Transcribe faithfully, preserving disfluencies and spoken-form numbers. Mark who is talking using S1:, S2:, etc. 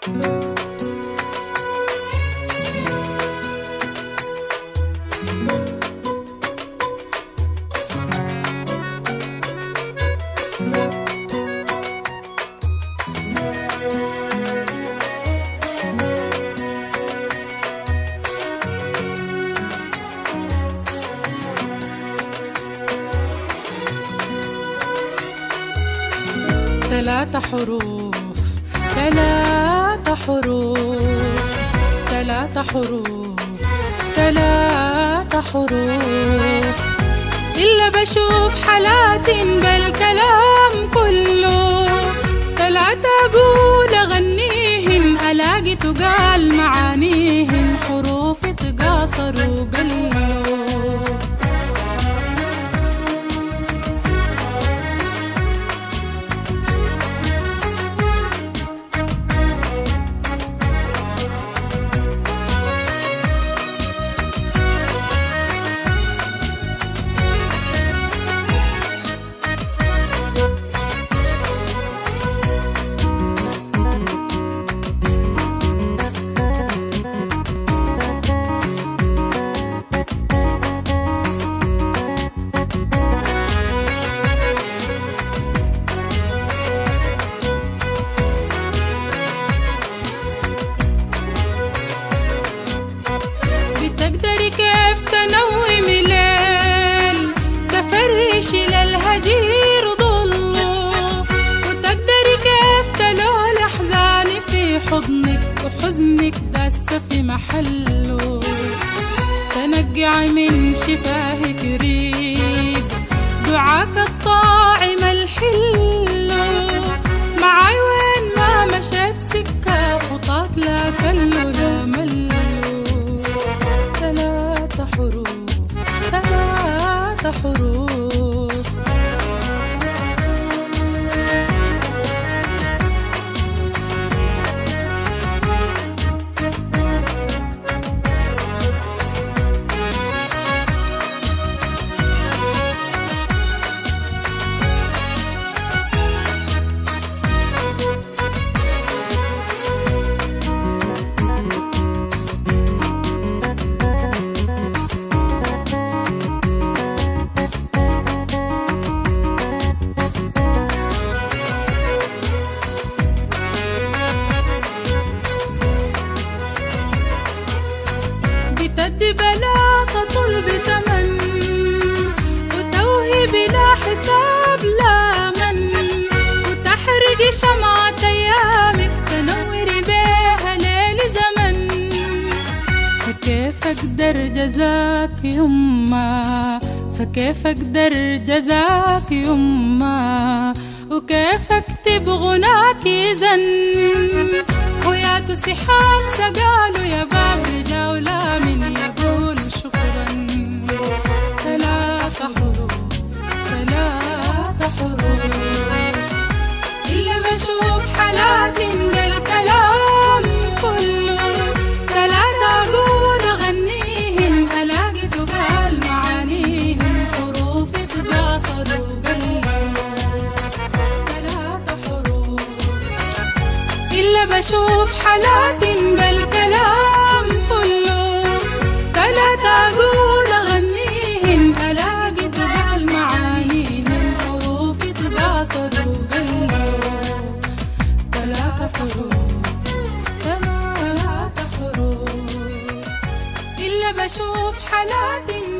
S1: ثلاثة حروف ثلاثة حروف ثلاثة حروف ثلاثة حروف إلا بشوف حالات بالكلام كله ثلاثة أقول أغنيهن ألاقي تقال معانيهن حروف تقاصر وقلو كيف تنومي ليل تفرشي للهجير ضله وتقدري كيف تلول أحزاني في حضنك وحزنك داسة في محله تنقعي من شفاهك ريد دعاك الطاعم الحلو معاي وين ما مشيت سكة خطاك لا كله لا مله ثلاثة حروف ثلاثة حروف تدي بلا تطل بثمن وتوهي بلا حساب لا من وتحرقي شمعة أيامك تنوري بيها ليل زمن فكيف أقدر جزاك يما فكيف أقدر جزاك يما وكيف أكتب غناك زن ويا سحاب سقالوا يا باب رجاولا من يقول شكرا ثلاثة حروف ثلاثة حروف إلا بشوف حالات بالكلام كله ثلاثة أقول أغنيهن ألاقي تقال معانيهن حروف تجاصر وقلو ثلاثة حروف إلا بشوف حالات بالكلام كله ثلاثة أقول أغنيهن ألاقي تقال معانيهن حروف تجاصر وقلو ثلاثة حروف ثلاثة حروف إلا بشوف حالات